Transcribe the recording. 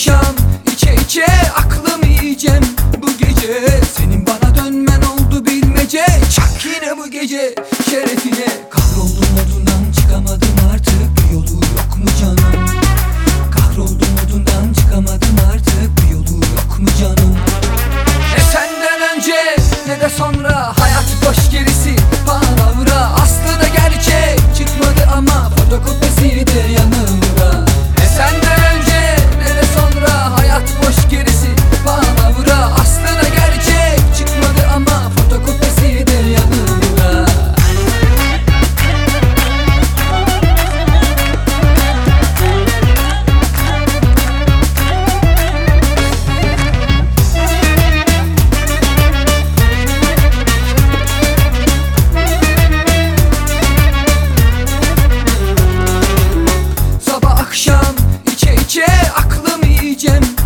akşam içe içe aklım yiyeceğim bu gece. Senin bana dönmen oldu bilmece. Çak yine bu gece şerefine. Kahroldum modundan çıkamadım artık, bir yolu yok mu canım? Kahroldum modundan çıkamadım artık, bir yolu yok mu canım? Ne senden önce ne de sonra, hayat boş gerisi palavra. Aslı da gerçek çıkmadı ama fotokopisi de yanımda. Ne senden önce ne de sonra, hayat boş gerisi palavra. Aslı da gerçek çıkmadı ama fotokopisi de yanımda. Sabah akşam içe içe aklım yiyeceğim